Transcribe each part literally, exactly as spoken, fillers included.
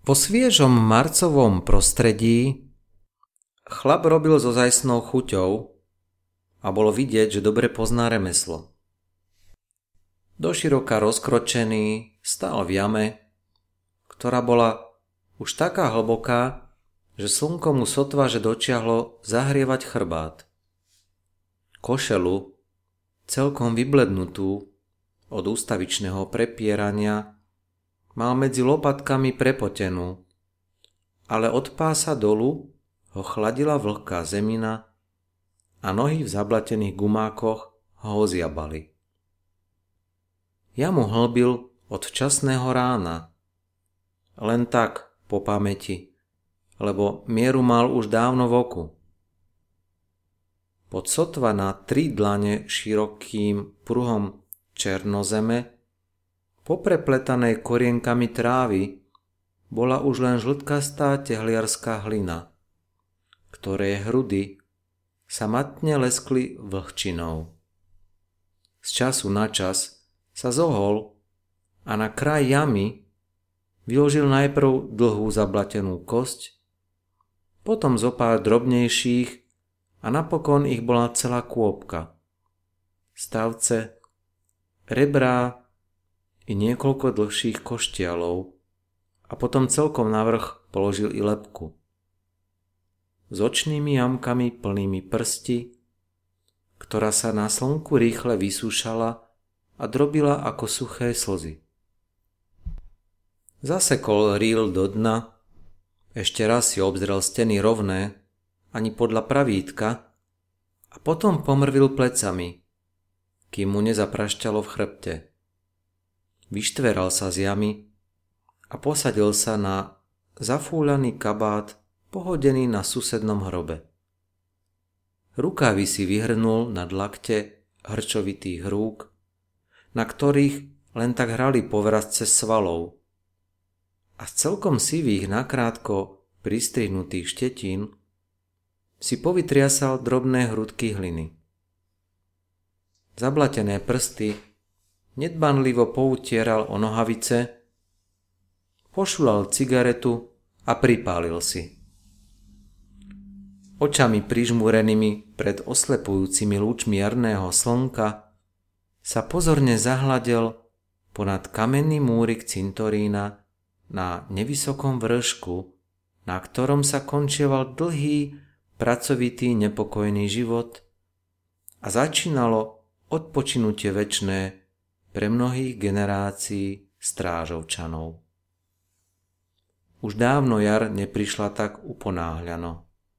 Vo sviežom marcovom prostredí chlap robil so ozajstnou chuťou a bolo vidieť, že dobre pozná remeslo. Doširoka rozkročený stál v jame, ktorá bola už taká hlboká, že slnko mu sotva že dočiahlo zahrievať chrbát. Košelu, celkom vyblednutú od ústavičného prepierania, mal medzi lopatkami prepotenú, ale od pása dolu ho chladila vlhká zemina a nohy v zablatených gumákoch ho oziabali. Jamu hlbil od včasného rána, len tak po pamäti, lebo mieru mal už dávno v oku. Pod sotva na tri dlane širokým pruhom černozeme, poprepletanej korienkami trávy, bola už len žltkastá tehliarská hlina, ktoré hrudy sa matne leskli vlhčinou. Z času na čas sa zohol a na kraj jamy vyložil najprv dlhú zablatenú kosť, potom zo pár drobnejších a napokon ich bola celá kôpka. Stavce, rebrá i niekoľko dlhších koštialov a potom celkom navrch položil i lebku. S očnými jamkami plnými prsti, ktorá sa na slnku rýchle vysúšala a drobila ako suché slzy. Zasekol rýl do dna, ešte raz si obzrel steny rovné, ani podľa pravítka, a potom pomrvil plecami, kým mu nezaprašťalo v chrbte. Vyštveral sa z jamy a posadil sa na zafúľaný kabát pohodený na susednom hrobe. Rukávy si vyhrnul nad lakte hrčovitých rúk, na ktorých len tak hrali povrazce svalov, a z celkom sivých nakrátko pristrihnutých štetín si povytriasal drobné hrudky hliny. Zablatené prsty nedbanlivo poutieral o nohavice, pošulal cigaretu a pripálil si. Očami prižmúrenými pred oslepujúcimi lúčmi jarného slnka sa pozorne zahľadel ponad kamenný múrik cintorína na nevysokom vršku, na ktorom sa končieval dlhý, pracovitý, nepokojný život a začínalo odpočinutie večné pre mnohých generácií Strážovčanov. Už dávno jar neprišla tak uponáhľano.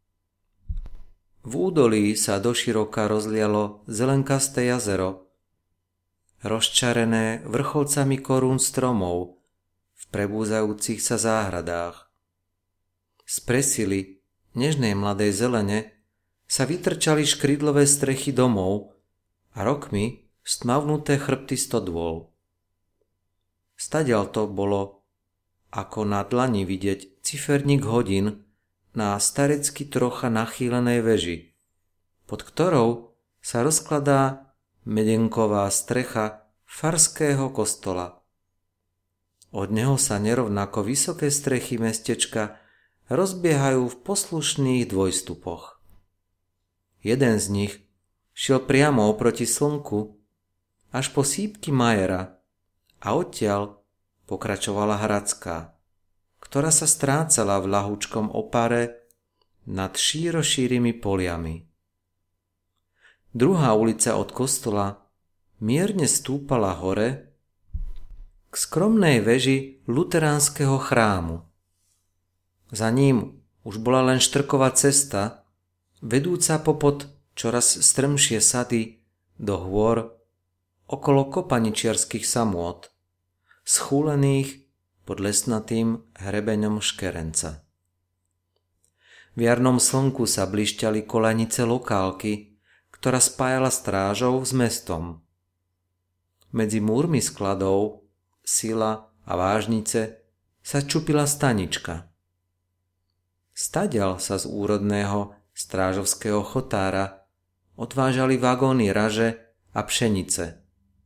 V údolí sa doširoka rozlialo zelenkasté jazero, rozčarené vrcholcami korún stromov v prebúzajúcich sa záhradách. Z presily nežnej mladej zelene sa vytrčali škrydlové strechy domov a rokmi stmavnuté chrbty stodôl. Stadiaľ to bolo ako na dlani vidieť ciferník hodín na starecky trocha nachýlenej veži, pod ktorou sa rozkladá medenková strecha farského kostola. Od neho sa nerovnako vysoké strechy mestečka rozbiehajú v poslušných dvojstupoch. Jeden z nich šiel priamo oproti slnku až po sípky Majera a odtiaľ pokračovala Hradská, ktorá sa strácala v ľahúčkom opare nad šíro šírými poliami. Druhá ulica od kostola mierne stúpala hore k skromnej veži luteránskeho chrámu. Za ním už bola len štrková cesta, vedúca popod čoraz strmšie sady do hôr okolo kopaničiarskych samôt, schúlených pod lesnatým hrebeňom Škerenca. V jarnom slnku sa blišťali kolanice lokálky, ktorá spájala Strážov s mestom. Medzi múrmi skladov, Sila a Vážnice sa čupila stanička. Stadiaľ sa z úrodného strážovského chotára odvážali vagóny raže a pšenice,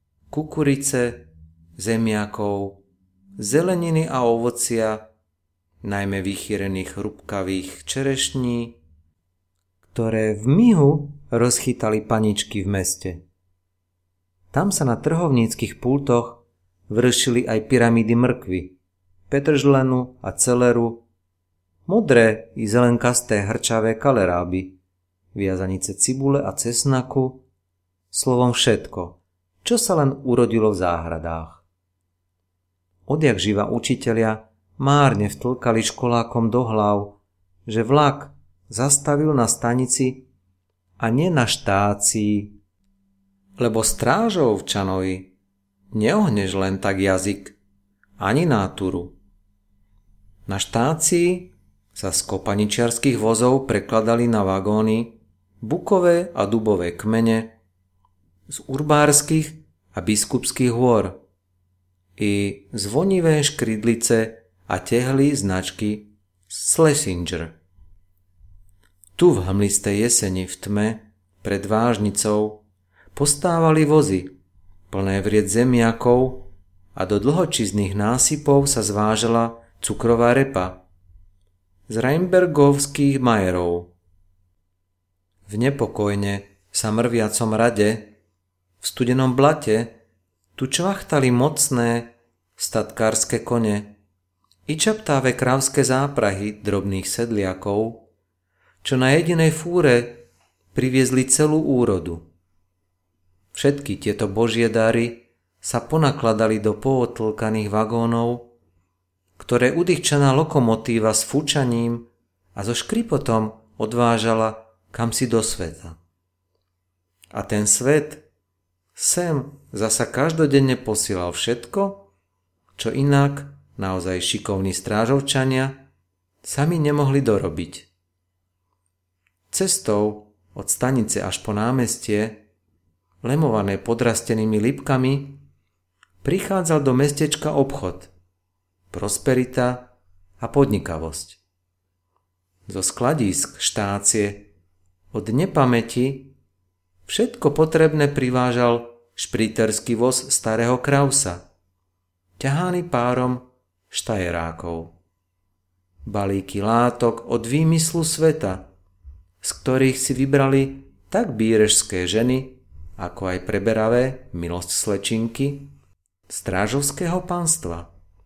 kukurice, zemiakov, zeleniny a ovocia najmä vychýrených hrubkavých čerešní, ktoré v mihu rozchytali paničky v meste. Tam sa na trhovníckych pultoch vršili aj pyramídy mrkvy, petržlenu a celeru, modré i zelenkasté hrčavé kaleráby, viazanice cibule a cesnaku, slovom všetko, čo sa len urodilo v záhradách. Odjak živa učitelia márne vtlkali školákom do hlav, že vlak zastavil na stanici a nie na štácii, lebo strážovčanovi neohneš len tak jazyk, ani náturu. Na štácii sa z kopaničiarských vozov prekladali na vagóny bukové a dubové kmene z urbárskych a biskupských hôr i zvonivé škrydlice a tehly značky Schlesinger. Tu v hmlistej jeseni v tme pred vážnicou postávali vozy, plné vried zemiakov a do dlhočizných násypov sa zvážala cukrová repa z Rheinbergovských majerov. V nepokojne sa mrviacom rade, v studenom blate, tu čvachtali mocné statkárske kone i čaptáve krávske záprahy drobných sedliakov, čo na jedinej fúre priviezli celú úrodu. Všetky tieto božie dary sa ponakladali do pootlkaných vagónov, ktoré udýchčaná lokomotíva s fúčaním a so škripotom odvážala kamsi do sveta. A ten svet sem zasa každodenne posielal všetko, čo inak naozaj šikovní strážovčania sami nemohli dorobiť. Cestou od stanice až po námestie, lemované podrastenými lípkami, prichádzal do mestečka obchod, prosperita a podnikavosť. Zo skladísk štácie od nepamäti všetko potrebné privážal špriterský voz starého Krausa, ťahaný párom štajerákov. Balíky látok od výmyslu sveta, z ktorých si vybrali tak bírežské ženy, ako aj preberavé milosť slečinky strážovského panstva.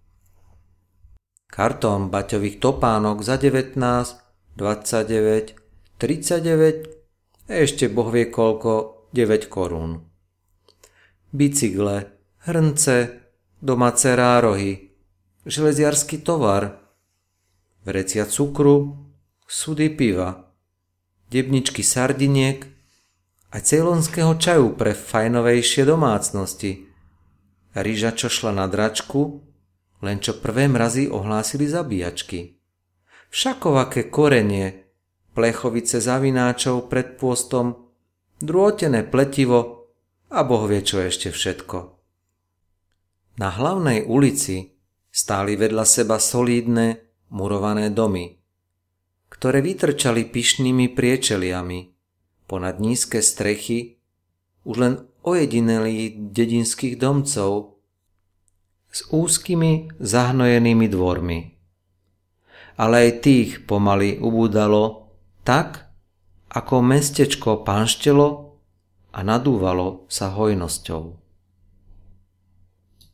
Kartón baťových topánok za devätnásť, dvadsaťdeväť, tridsaťdeväť a ešte boh vie koľko, deväť korún. Bicykle, hrnce, domáce rárohy, železiarsky tovar, vrecia cukru, sudy piva, debničky sardiniek a ceylonského čaju pre fajnovejšie domácnosti, ryža, čo šla na dračku, len čo prvé mrazy ohlásili zabíjačky, všakovaké korenie, plechovice zavináčov pred pôstom, drôtené pletivo a boh vie čo ešte všetko. Na hlavnej ulici stáli vedľa seba solídne, murované domy, ktoré vytrčali pyšnými priečeliami ponad nízke strechy už len ojedinelých dedinských domcov s úzkými zahnojenými dvormi. Ale aj tých pomaly ubúdalo tak, ako mestečko panštelo a nadúvalo sa hojnosťou.